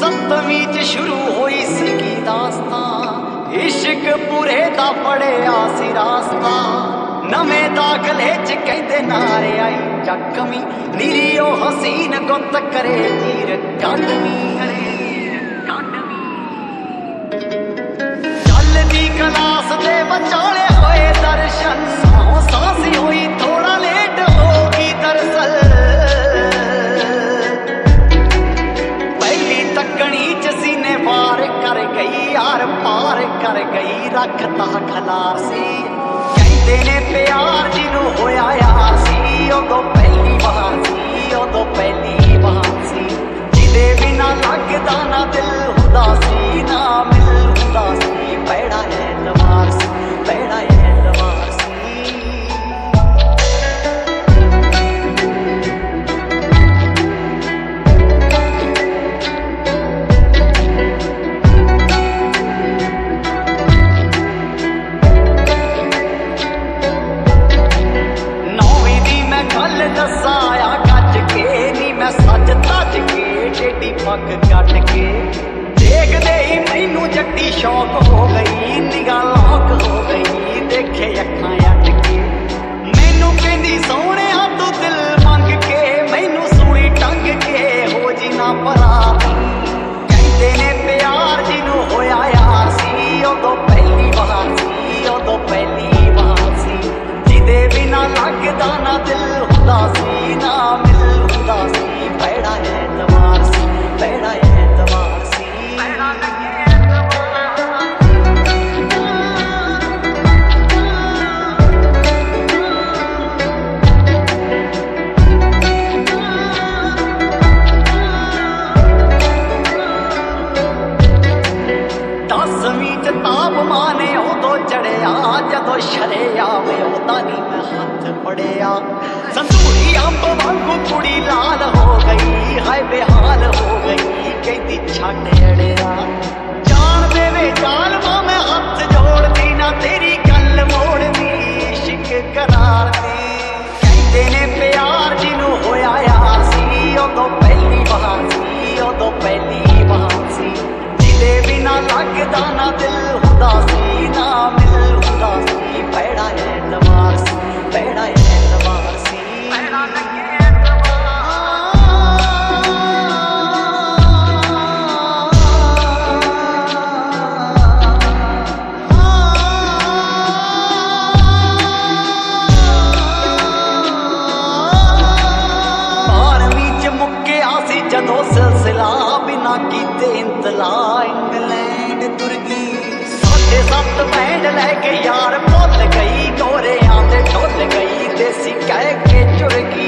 सतवीं च शुरू होई सीगी दास्तां इश्क पूरे दा पड़िया सी रास्ता नवें दाखले च कहंदे नारे आई जखमी नीरी ओ हसीन गुत करे जीर कांडवी चलदी क्लास दे बचाले होए दर्शन सांसी हुई थोड़ा लेट होगी दरअसल तकनी च सीने वार कर गई यार पार कर गई रखता खलार सी कहते ने प्यार जिनू होया यार सी उदों पहली बार सी उदों पहली बार सी जिदे बिना लगदा ना दिल हुंदा सी ना मिल हुंदा सी पैड़ा है लवार सी पैड़ा है लवार सी गल दसाया गज के नी मैं सच तज के टेढ़ी पग कट के देखदे ही मैनू जट्टी शौक हो गई निगाह लौक हो गई देखे अखां अट के मैनू कहंदी सोहणे तू दिल मंग के मैनू सूई टंग के हो जी ना भरा कहंदे ने प्यार जिनू होया यार सी उदों पहली बार सी उदों पहली बार सी जिदे बिना लगदा ना दिल हुंदा सी ना मिल हुंदा सी पैड़ा है तवार सी पैड़ा है तवार सी पैड़ा लगे दसवीं च तापमान उदों चढ़िया जदों शरिया वे उदा नी मैं हथ फड़िया संतूरी अंब वांगू कुड़ी लाल हो गई हाय बेहाल हो गई कहती छड्ड अड़िया जान देवे जालमा मैं हथ जोड़दी ना तेरी गल मोड़दी इश्क करार दी कहंदे ने प्यार जिनू होया यार सी उदों पहली बार सी उदों पहली बार सी जिदे बिना लगदा ना दिल हुंदा सी ना मिल हुंदा सी पैड़ा है तवार सी पैड़ा है तवार सी पैड़ा लगे जदों सिलसिला बिना कीते इंतला इंग्लैंड तुर गई 7.5 बैंड लैके यार भुल गई गोरियां ते ढुल गई देसी कह के चुर गई